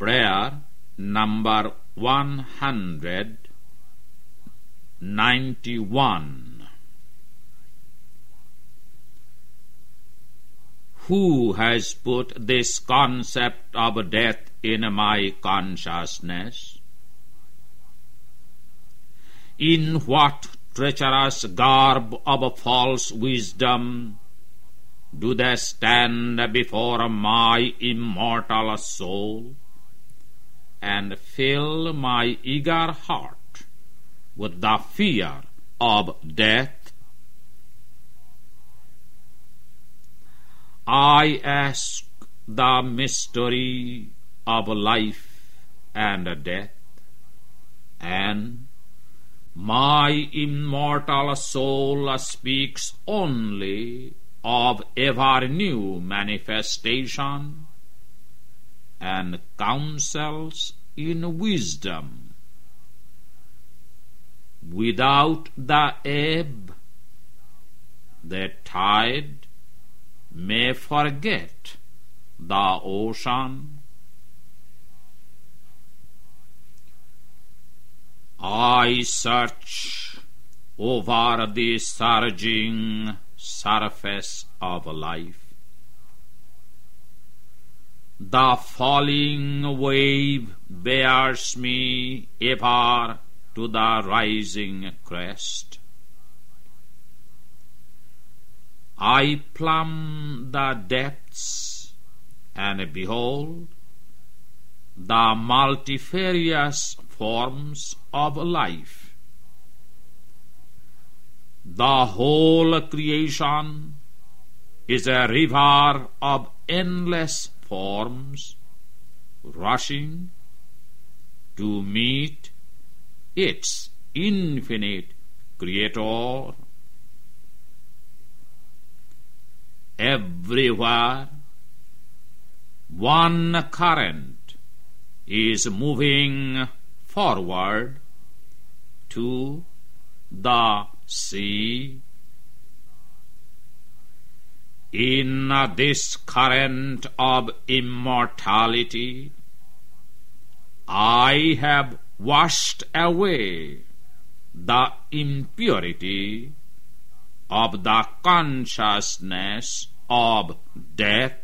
Prayer number 191. Who has put this concept of death in my consciousness? In what treacherous garb of false wisdom do they stand before my immortal soul and fill my eager heart with the fear of death? I ask the mystery of life and death, and my immortal soul speaks only of ever new manifestation and counsels in wisdom. Without the ebb, the tide may forget the ocean. I search over the surging surface of life. The falling wave bears me ever to the rising crest. I plumb the depths, and behold the multifarious forms of life. The whole creation is a river of endless forms rushing to meet its infinite Creator. Everywhere one current is moving forward to the sea. In this current of immortality, I have washed away the impurity of the consciousness of death.